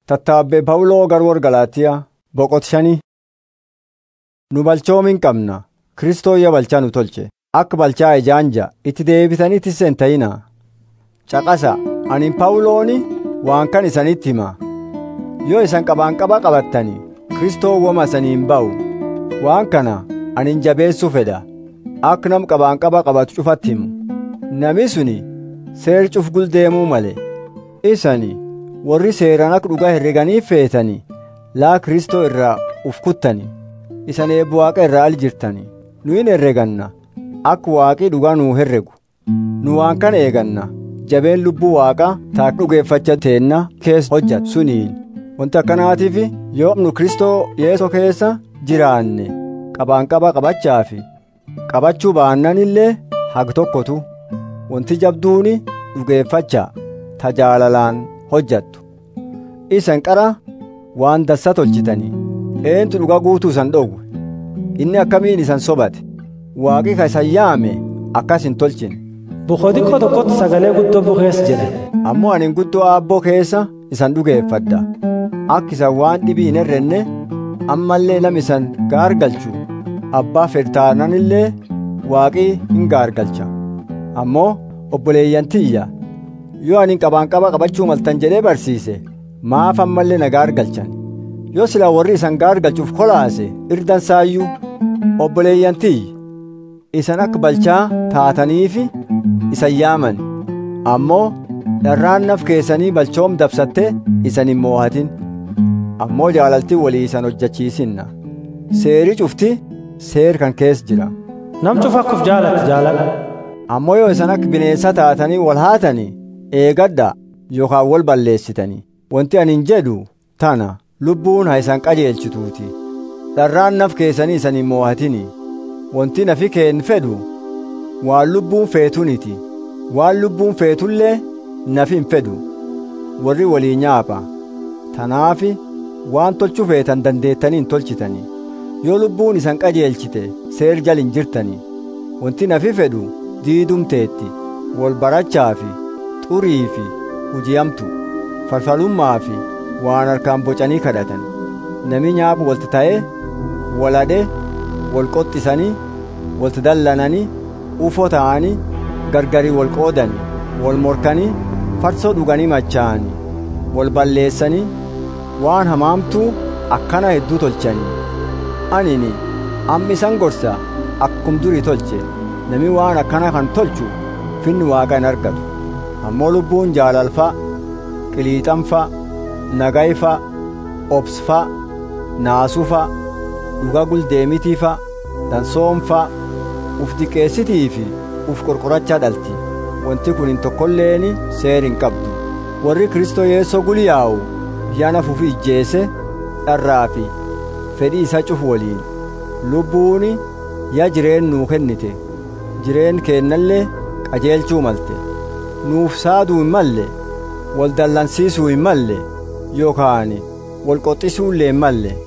Tattaabbee Pawuloo garwoora Galaatiyaa boqotshanii. Nu balchoomin qabna Kristoo yaa balchaa nu tolche akka balchaa ijaanja itti deebitanitti sen ta'ina. Caqasa ani Pawulooni waan kan isanitti hima. Yoo isan qaba qabattani Kristoo wama saniin ba'u. Waan kana ani jabeessu fedha. Akka nam qaba qabatu cufatti himu. Nami suni seer cuf guldeemuu male. Isani warri seeraan akka dhugaa herreganii feetanii laa Kristoo irraa uf kuttani. Isan eebbu Waaqa irraa al jirtani. Nu hin herreganna akka Waaqi dhugaa nuu herregu. Nu waan kana eeganna. Jabeen lubbuu Waaqa taa dhugeeffacha teenna keessa hojjat suniin. Wanta akkanaatiif yoo nu Kristoo Yeesoo keessa jiraanne qaba qabachaafi qabachuu baannan illee hag tokkotu. Wanti jabduuni dhugeeffacha tajaalalaan hojjattu. Isan qara waan dassa tolchitanii. Eentu dhugaa guutuu isan dhowwe. Inni akkamiin isan sobate. Waaqi ka isan yaame akkas hin tolchine. Bukoodikoo tokkotti sagalee guddoo bukees jedhe. Ammoo ani guddoo aabboo keessa isan dhugeeffadha. Akka isan waan dhibii hin herrenne ammallee nam isan gaargalchu abbaa fedhtaanan illee Waaqi hin gaargalcha. Ammoo obboleeyyan tiyya yoo ani qaba qabachuu maltan jedhee barsiise maaf ammallee na gaargalchan. Yoo sila warri isan gaargalchuuf kolaase irdan saayyuu obboleeyyan tiyyi isan akka balchaa taataniifi isan yaaman. Ammoo dharraan naf keessanii balchoom dabsatte isan hin moohatin. Ammoo jaalalti walii isan hojjachiisinna. Seeri cufti seer kan keessa jira. Nam cufa akkuf jaalatti jaalala. Ammoo yoo isan akka bineensa taatanii wal haatanii eegadda yookaan wal balleessitanii. Wanti ani hin jedhu tana lubbuun haa isan qajeelchituuti. Dharraan naf keessanii isan hin moohatini. Wanti nafi keen fedhu waan lubbuun feetuniti. Waan lubbuun feetullee nafi hin fedhu. Warri walii nyaapha. Tanaafi waan tolchuu feetan dandeettanii hin tolchitanii. Yoo lubbuun isan qajeelchite seer jal hin jirtanii. Wanti nafi fedhu diidumteetti wal barachaafi xuriifi hujiyamtu falfalummaa fi waan harkaan bocanii kadhatan. Nami nyaabu walti ta'ee walade wal qoxxisanii walti dallananii ufoo ta'anii gargarii wal qoodanii wal morkanii farsoo dhuganii machaa'anii wal balleessanii waan hamaamtuu akkana hedduu tolchanii. Anini amma isan gorsa akkum durii tolche. Nami waan akkana kan tolchu finni Waaqa hin argatu. Ammoo lubbuun jaalalfa qiliixanfa nagayfa obsfa naasufa dhuga guldeemitiifa dansoomfa uf diqeessitiifi uf qorqorachaa dhalti. Wanti kun hin tokkolleeni seer hin qabdu. Warri Kristoo Yeesoo guliyaa'u yana fufi ijjeese dharraafi fedhii isa cufu waliin lubbuuni yaa jireen nuu kennite. Jireen keennallee qajeelchuu malte. Nuuf saaduu hin malle wal dallansiisuu hin malle yookaan wal qoxxisuullee hin malle.